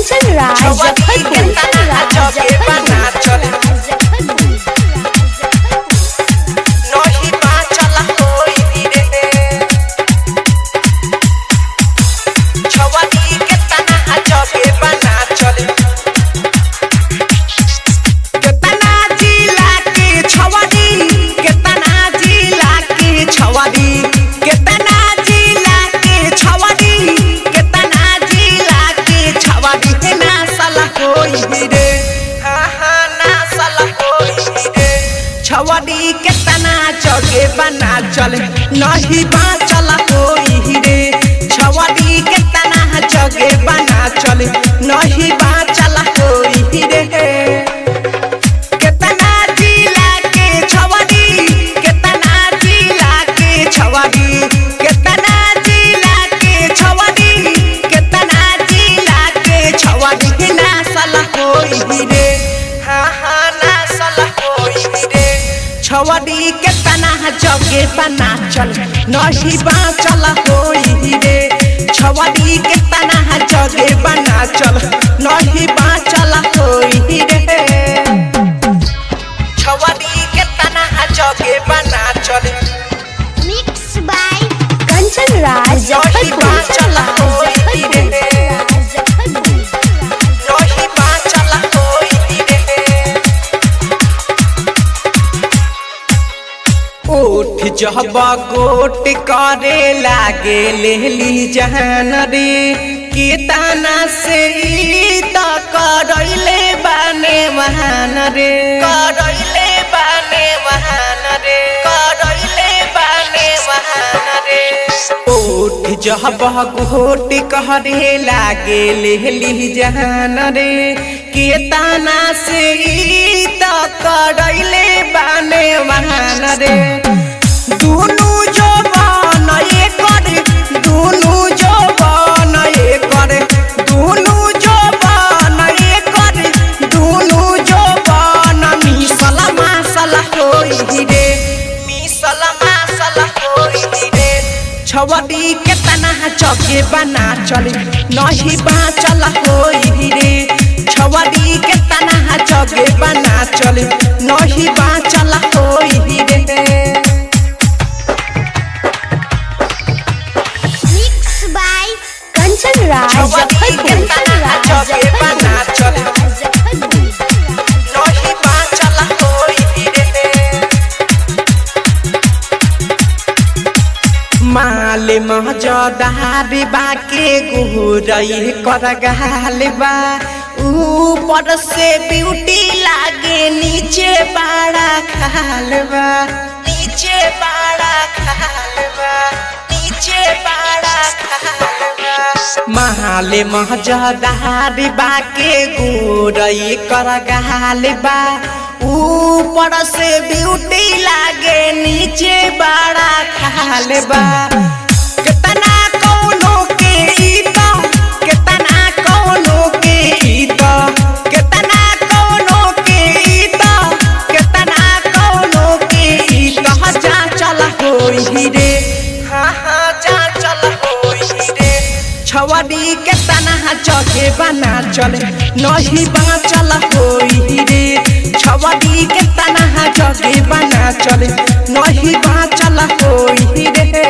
कंचन राज छवनी के तना जगे बना चले नहीं बाचल कोई रे छवनी के तना जगे बना चले केतना जिला के छवनी केतना जिला के छवनी केतना जिला के छवनी केतना जिला के छवनी ना साला कोई रे हाँ ना साला कोई रे छवनी केतना जगे बना चले नहीं बाचल कोई रे छवनी केतना जगे बना चले नहीं बाचल कोई रे केतना जिला के छवनी केतना जिला के छवनी केतना जिला के छवनी केतना जिला के छवनी ना साला कोई रे हाँ ना साला कोई रे छवनी केतना जगे बना चल नहीं बाचल कोई रे छवनी केतना जगे बना चल नहीं बाचल कोई रे छवनी केतना जगे बना चले मिक्स बाय कंचन राज नहीं बाचल कोई रे नहीं बाचल कोई रे उठ जब गोट करे लागे लेली जहान रे केतना से ई त करैले बाने महान रे करैले बाने महान रे करैले बाने महान रे उठ जब गोट करे लागे लेली जहान रे केतना से ई त करैले बाने महान रे दुनु जवान एकर दुनु जवान एकर दुनु जवान एकर दुनु जवान मिसला मासला होई रे मिसला मासला होई रे छवनी केतना जगे बना चले नहीं बाचल होई रे छवनी केतना जगे बना चले नहीं बाचल होई रे मिक्स बाय कंचन राज छवनी केतना जगे बना चले नहीं बाचल होई रे माल महजदार बाके गुरई कर गाल बा ऊपर से ब्यूटी लागे नीचे बड़ा खाल बा नीचे बड़ा खाल बा नीचे बड़ा खाल बा माल महजदार बाके गुरई कर गाल बा ऊपर से ब्यूटी लागे नीचे बड़ा खाल बा केतना कौनो के ईता केतना कौनो के ईता केतना कौनो के ईता केतना कौनो के ईता जा चल होई रे हाँ जा चल होई रे छवनी केतना जगे बना चले नहीं बाचल होई रे छवनी केतना जगे बना चले नहीं बाचल होई रे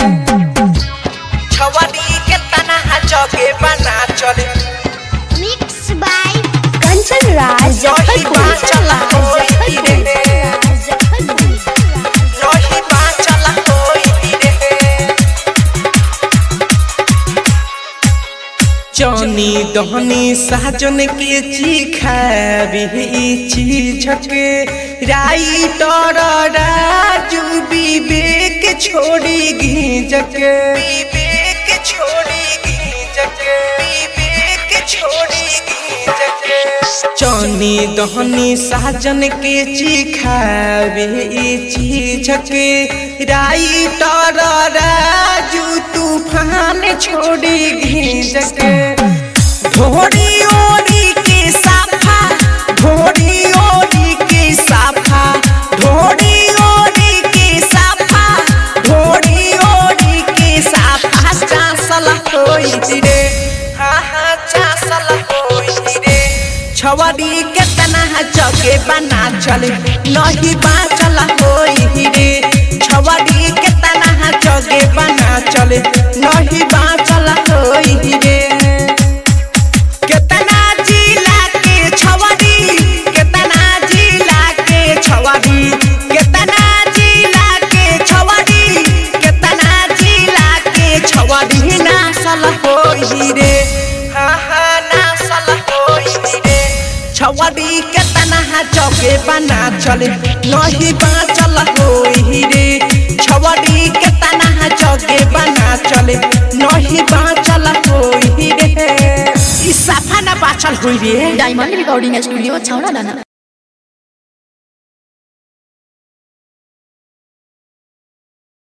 छवनी केतना जगे बना चले मिक्स बाय कंचन राज नहीं बाचल होई रे नहीं बाचल होई रे चौनी दहनी साजन के चिखाबी चीज के राइटर राजू विवेक छोड़ी घींचक विवेक छोड़ी घींचक विवेक छोड़ी घींचक चौनी दहनी साजन के चिखाबी चीज के राइटर राजू तूफान छोड़ी घींचक ढोरी ओरी के साफा ढोरी ओरी के साफा ढोरी ओरी के साफा ढोरी ओरी के साफा चासल होई रे हाँ हाँ चासल हो छवरी केतना जगे बना चले नहीं बाचल होई रे छवरी केतना जगे बना चले नहीं बाचल होई रे केतना जिला के छवरी केतना जिला के छवरी केतना जिला के छवरी केतना जिला के छवरी नासल होई रे नासल होई रे छवरी केतना जगे बना चले नहीं बाचल होई रे छवरी केतना जगे बना चले नहीं बाचल होई रे ई साफा ना बाचल होई रे डायमंड रिकॉर्डिंग स्टूडियो छौड़ा दाना।